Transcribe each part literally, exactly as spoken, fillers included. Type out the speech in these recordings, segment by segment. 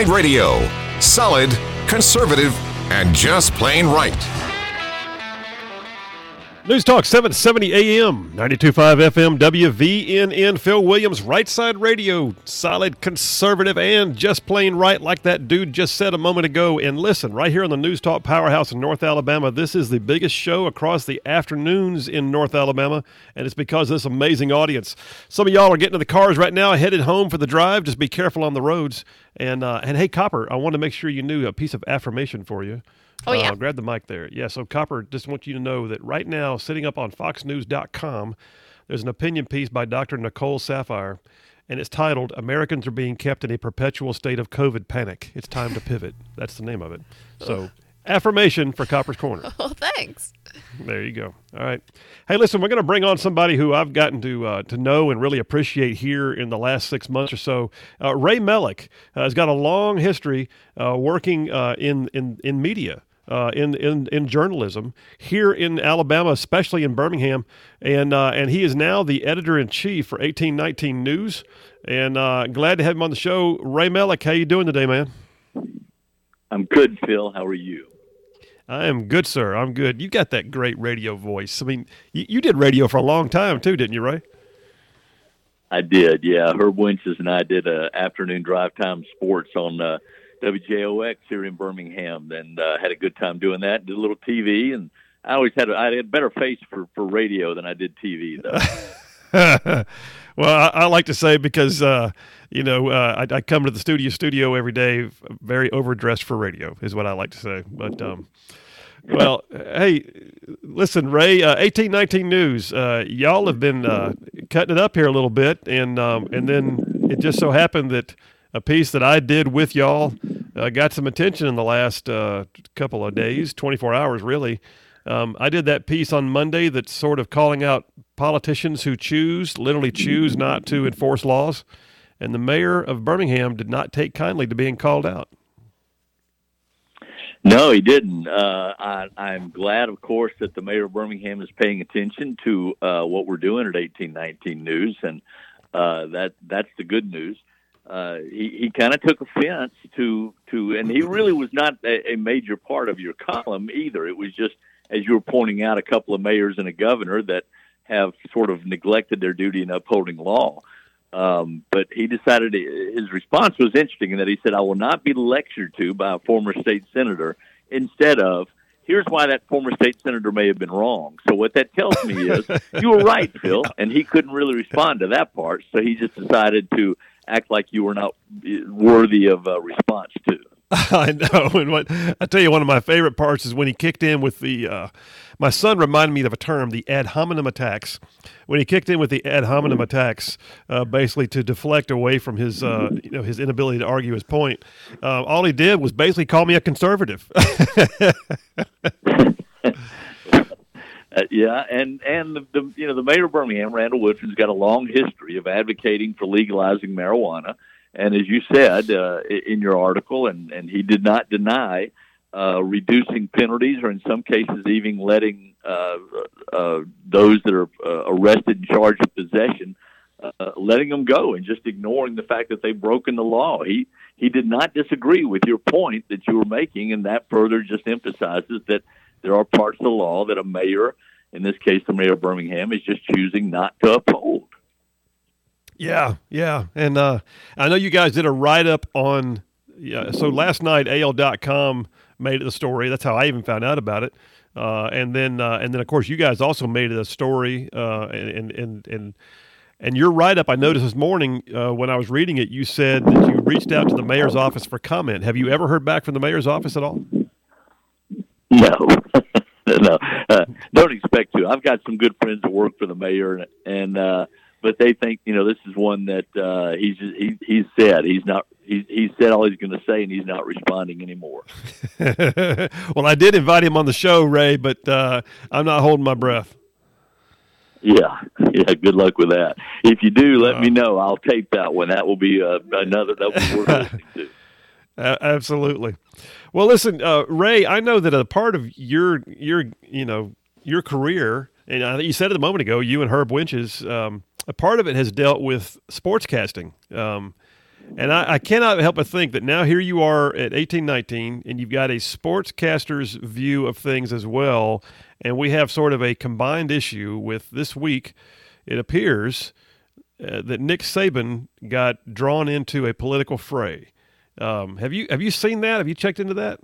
Right Radio. Solid, conservative, and just plain right. News Talk seven seventy A M, ninety-two point five F M, W V N N. Phil Williams, Right Side Radio. Solid, conservative, and just plain right, like that dude just said a moment ago. And listen, right here on the News Talk Powerhouse in North Alabama, this is the biggest show across the afternoons in North Alabama, and it's because of this amazing audience. Some of y'all are getting to the cars right now, headed home for the drive. Just be careful on the roads. And, uh, and hey, Copper, I wanted to make sure you knew a piece of affirmation for you. Oh, yeah. Uh, grab the mic there. Yeah, so Copper, just want you to know that right now, sitting up on fox news dot com, there's an opinion piece by Doctor Nicole Saphier, and it's titled, Americans Are Being Kept in a Perpetual State of COVID Panic. It's Time to Pivot. That's the name of it. So, affirmation for Copper's Corner. Oh, thanks. There you go. All right. Hey, listen, we're going to bring on somebody who I've gotten to uh, to know and really appreciate here in the last six months or so. Uh, Ray Mellick uh, has got a long history uh, working uh, in, in, in media. Uh, in, in in journalism here in Alabama, especially in Birmingham, and uh, and he is now the editor-in-chief for eighteen nineteen News, and uh, glad to have him on the show. Ray Mellick, how you doing today, man? I'm good, Phil. How are you? I am good, sir. I'm good. You got that great radio voice. I mean, you, you did radio for a long time too, didn't you, Ray? I did, yeah. Herb Winches and I did uh, afternoon drive time sports on uh, W J O X here in Birmingham, and uh, had a good time doing that. Did a little T V, and I always had a, I had a better face for, for radio than I did T V, though. Well, I, I like to say because uh, you know uh, I, I come to the studio studio every day, very overdressed for radio, is what I like to say. But um, well, hey, listen, Ray, uh, eighteen nineteen News, uh, y'all have been uh, cutting it up here a little bit, and um, and then it just so happened that a piece that I did with y'all uh, got some attention in the last uh, couple of days, twenty-four hours really. Um, I did that piece on Monday that's sort of calling out politicians who choose, literally choose not to enforce laws. And the mayor of Birmingham did not take kindly to being called out. No, he didn't. Uh, I, I'm glad, of course, that the mayor of Birmingham is paying attention to uh, what we're doing at eighteen nineteen News, and uh, that that's the good news. Uh, he he kind of took offense to, to, and he really was not a, a major part of your column either. It was just, as you were pointing out, a couple of mayors and a governor that have sort of neglected their duty in upholding law. Um, but he decided, his response was interesting in that he said, I will not be lectured to by a former state senator, instead of, here's why that former state senator may have been wrong. So what that tells me is, you were right, Phil, and he couldn't really respond to that part, so he just decided to act like you were not worthy of a response to. I know, and what I tell you, one of my favorite parts is when he kicked in with the. Uh, my son reminded me of a term, the ad hominem attacks. When he kicked in with the ad hominem attacks, uh, basically to deflect away from his, uh, you know, his inability to argue his point, uh, all he did was basically call me a conservative. Uh, yeah, and and the, the you know the mayor of Birmingham, Randall Woodford's got a long history of advocating for legalizing marijuana, and as you said uh, in your article, and, and he did not deny uh, reducing penalties, or in some cases even letting uh, uh, those that are uh, arrested and charged with possession, uh, letting them go and just ignoring the fact that they've broken the law. He he did not disagree with your point that you were making, and that further just emphasizes that there are parts of the law that a mayor, in this case the mayor of Birmingham, is just choosing not to uphold. Yeah, yeah. And uh, I know you guys did a write-up on, yeah, so last night A L dot com made it the story. That's how I even found out about it. Uh, and then, uh, and then of course, you guys also made it a story. Uh, and, and, and, and your write-up, I noticed this morning uh, when I was reading it, you said that you reached out to the mayor's office for comment. Have you ever heard back from the mayor's office at all? No, no, uh, don't expect to. I've got some good friends that work for the mayor, and, and uh, but they think, you know, this is one that uh, he's just, he he's said he's not he he said all he's going to say, and he's not responding anymore. Well, I did invite him on the show, Ray, but uh, I'm not holding my breath. Yeah, yeah. Good luck with that. If you do, let uh, me know. I'll tape that one. That will be uh, another that will be worth listening to. Uh, absolutely. Well, listen, uh, Ray, I know that a part of your your you know your career, and uh, you said it a moment ago, you and Herb Winches, um, a part of it has dealt with sportscasting. Um, And I, I cannot help but think that now here you are at eighteen nineteen, and you've got a sportscaster's view of things as well, and we have sort of a combined issue with this week. It appears uh, that Nick Saban got drawn into a political fray. Um, have you have you seen that? Have you checked into that?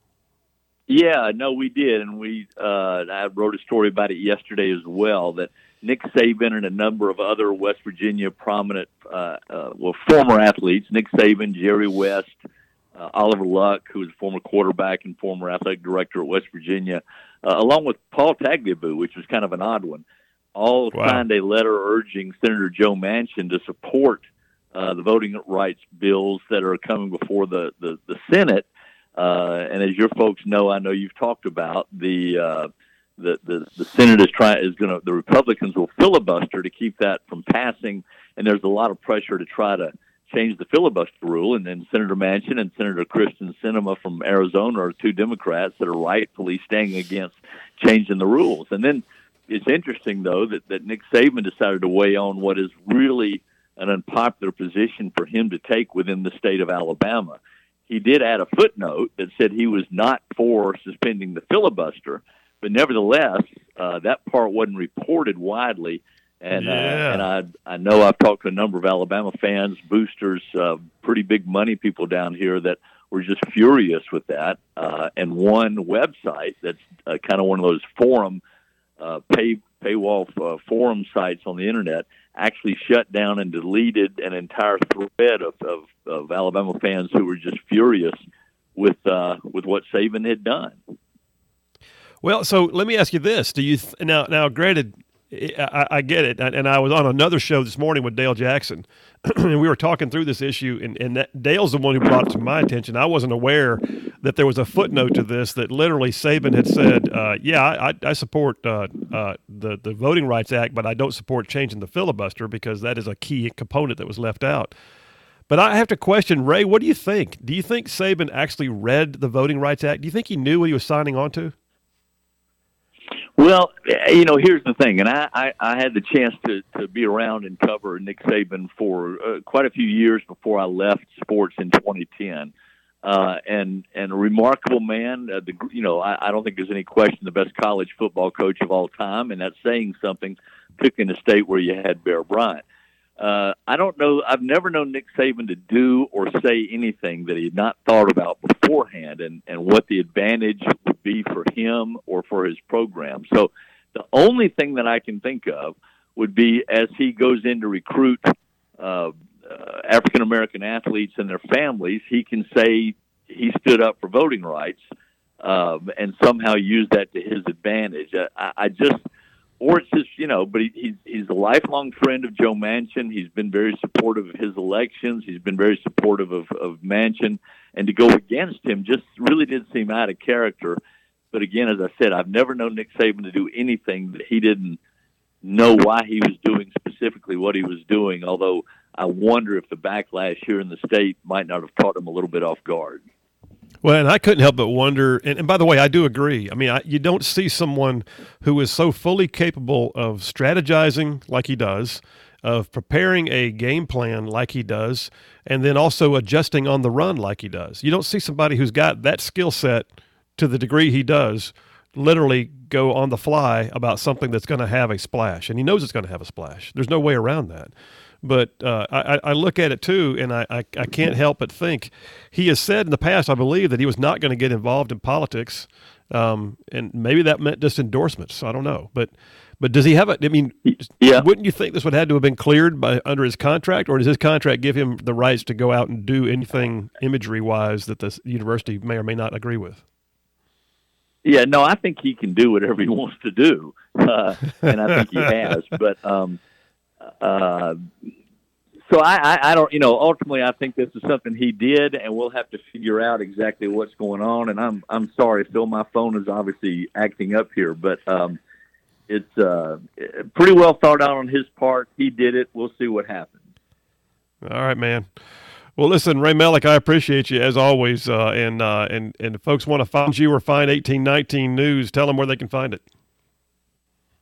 Yeah, no, we did, and we uh, I wrote a story about it yesterday as well. That Nick Saban and a number of other West Virginia prominent, uh, uh, well, former athletes, Nick Saban, Jerry West, uh, Oliver Luck, who was a former quarterback and former athletic director at West Virginia, uh, along with Paul Tagliabue, which was kind of an odd one, all wow. signed a letter urging Senator Joe Manchin to support uh, the voting rights bills that are coming before the, the, the Senate. Uh, and as your folks know, I know you've talked about the uh, The, the the Senate is trying is going to the Republicans will filibuster to keep that from passing, and there's a lot of pressure to try to change the filibuster rule. And then Senator Manchin and Senator Kristen Sinema from Arizona are two Democrats that are rightfully standing against changing the rules. And then it's interesting though that, that Nick Saban decided to weigh on what is really an unpopular position for him to take within the state of Alabama. He did add a footnote that said he was not for suspending the filibuster. But nevertheless, uh, that part wasn't reported widely, and yeah. uh, and I I know I've talked to a number of Alabama fans, boosters, uh, pretty big money people down here that were just furious with that. Uh, and one website that's uh, kind of one of those forum uh, pay paywall uh, forum sites on the internet actually shut down and deleted an entire thread of of, of Alabama fans who were just furious with uh, with what Saban had done. Well, so let me ask you this: Do you th- now? Now, granted, I, I get it, and I was on another show this morning with Dale Jackson, and we were talking through this issue. And, and that, Dale's the one who brought it to my attention. I wasn't aware that there was a footnote to this that literally Saban had said, uh, "Yeah, I, I support uh, uh, the the Voting Rights Act, but I don't support changing the filibuster because that is a key component that was left out." But I have to question, Ray. What do you think? Do you think Saban actually read the Voting Rights Act? Do you think he knew what he was signing on to? Well, you know, here's the thing, and I, I, I had the chance to, to be around and cover Nick Saban for uh, quite a few years before I left sports in twenty ten. Uh, and and a remarkable man. Uh, the, you know, I, I don't think there's any question the best college football coach of all time, and that's saying something, particularly in a state where you had Bear Bryant. Uh, I don't know. I've never known Nick Saban to do or say anything that he had not thought about beforehand, and, and what the advantage would be for him or for his program. So the only thing that I can think of would be as he goes in to recruit uh, uh, African-American athletes and their families, he can say he stood up for voting rights um, and somehow use that to his advantage. I, I just... Or it's just, you know, but he, he's, he's a lifelong friend of Joe Manchin. He's been very supportive of his elections. He's been very supportive of, of Manchin. And to go against him just really did seem out of character. But again, as I said, I've never known Nick Saban to do anything that he didn't know why he was doing specifically what he was doing, although I wonder if the backlash here in the state might not have caught him a little bit off guard. Well, and I couldn't help but wonder, and, and by the way, I do agree. I mean, I, you don't see someone who is so fully capable of strategizing like he does, of preparing a game plan like he does, and then also adjusting on the run like he does. You don't see somebody who's got that skill set to the degree he does literally go on the fly about something that's going to have a splash, and he knows it's going to have a splash. There's no way around that. But uh, I, I look at it, too, and I, I, I can't help but think he has said in the past, I believe, that he was not going to get involved in politics, um, and maybe that meant just endorsements. I don't know. But but does he have a – I mean, yeah. Wouldn't you think this would have to have been cleared by under his contract, or does his contract give him the rights to go out and do anything imagery-wise that the university may or may not agree with? Yeah, no, I think he can do whatever he wants to do, uh, and I think he has. But um, – Uh, so I, I, I don't, you know, ultimately I think this is something he did, and we'll have to figure out exactly what's going on. And I'm, I'm sorry, Phil, my phone is obviously acting up here, but um, it's uh, pretty well thought out on his part. He did it. We'll see what happens. All right, man. Well, listen, Ray Mellick, I appreciate you as always. Uh, and, uh, and, and if folks want to find you or find eighteen nineteen News, tell them where they can find it.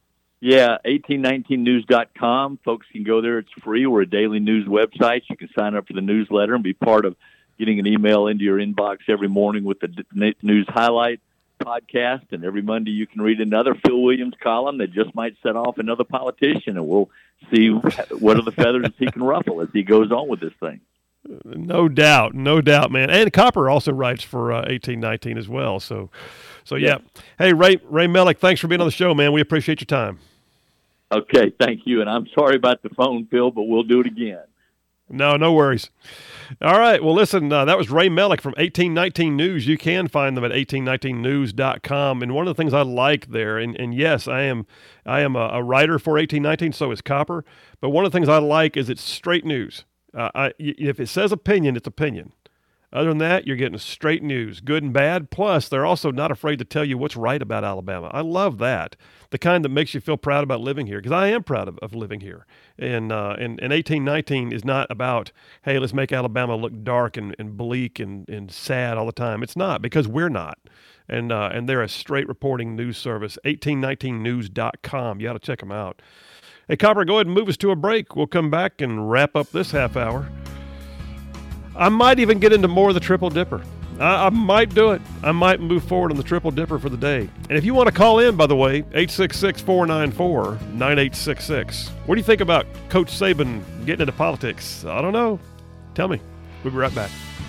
Yeah, eighteen nineteen news dot com. Folks can go there. It's free. We're a daily news website. You can sign up for the newsletter and be part of getting an email into your inbox every morning with the news highlight podcast. And every Monday you can read another Phil Williams column that just might set off another politician, and we'll see what are the feathers he can ruffle as he goes on with this thing. No doubt, no doubt, man. And Copper also writes for uh, eighteen nineteen as well. So, so yeah. yeah. Hey, Ray Ray Mellick, thanks for being on the show, man. We appreciate your time. Okay, thank you. And I'm sorry about the phone, Phil, but we'll do it again. No, no worries. All right. Well, listen, uh, that was Ray Mellick from eighteen nineteen News. You can find them at eighteen nineteen news dot com. And one of the things I like there, and, and yes, I am I am a, a writer for eighteen nineteen, so is Copper. But one of the things I like is it's straight news. Uh, I, if it says opinion, it's opinion. Other than that, you're getting straight news, good and bad. Plus, they're also not afraid to tell you what's right about Alabama. I love that. The kind that makes you feel proud about living here, because I am proud of, of living here. And, uh, and and eighteen nineteen is not about, hey, let's make Alabama look dark and, and bleak and, and sad all the time. It's not, because we're not. And uh, and they're a straight reporting news service, eighteen nineteen news dot com. You ought to check them out. Hey, Copper, go ahead and move us to a break. We'll come back and wrap up this half hour. I might even get into more of the Triple Dipper. I, I might do it. I might move forward on the Triple Dipper for the day. And if you want to call in, by the way, eight six six, four nine four, nine eight six six. What do you think about Coach Saban getting into politics? I don't know. Tell me. We'll be right back.